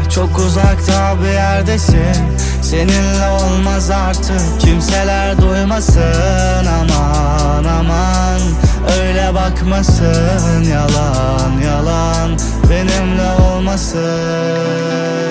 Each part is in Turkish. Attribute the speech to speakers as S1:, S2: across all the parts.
S1: çok uzakta bir yerdesin. Seninle olmaz artık, kimseler duymasın. Aman aman, öyle bakmasın. Yalan yalan, benimle olmasın.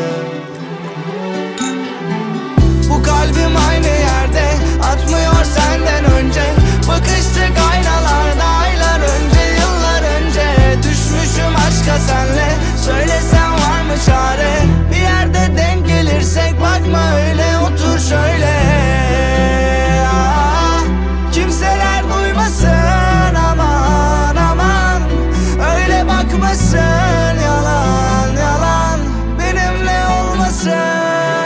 S1: Bu kalbim aynı yerde, atmıyor senden önce. Bakıştık aynalarda aylar önce, yıllar önce. Düşmüşüm aşka senle, söylesem var mı çare? Bir yerde denk gelirsek bakma öyle, otur şöyle. Kimseler duymasın, aman aman, öyle bakmasın. Yalan yalan, benimle olmasın.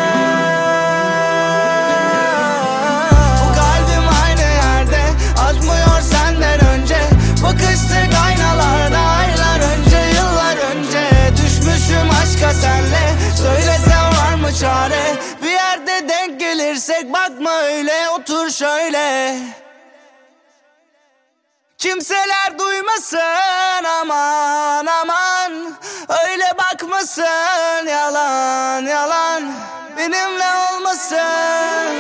S1: Bakıştık aynalarda aylar önce, yıllar önce. Düşmüşüm aşka senle, söylesem var mı çare? Bir yerde denk gelirsek bakma öyle, otur şöyle. Kimseler duymasın, aman aman, öyle bakmasın. Yalan yalan, benimle olmasın.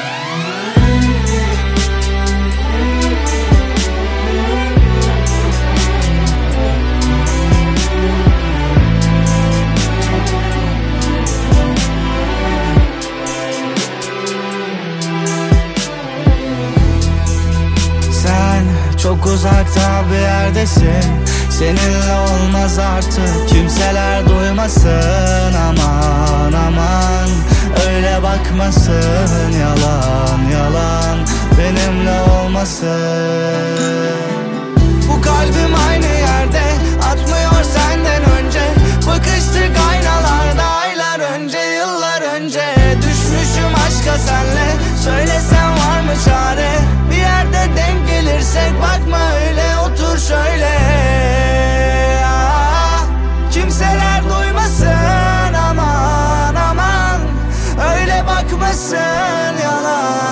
S1: Çok uzakta bir yerdesin. Seninle olmaz artık, kimseler duymasın. Aman aman, öyle bakmasın. Yalan yalan, benimle olmasın. Bu kalbim aynı yerde, atmıyor senden önce. Bakıştık aynalarda aylar önce, yıllar önce. Düşmüşüm aşka senle, söylesem var mı çare? Bir yerde denk gelirsek bakma öyle, otur şöyle. Kimseler duymasın, aman aman, öyle bakmasın. Yalan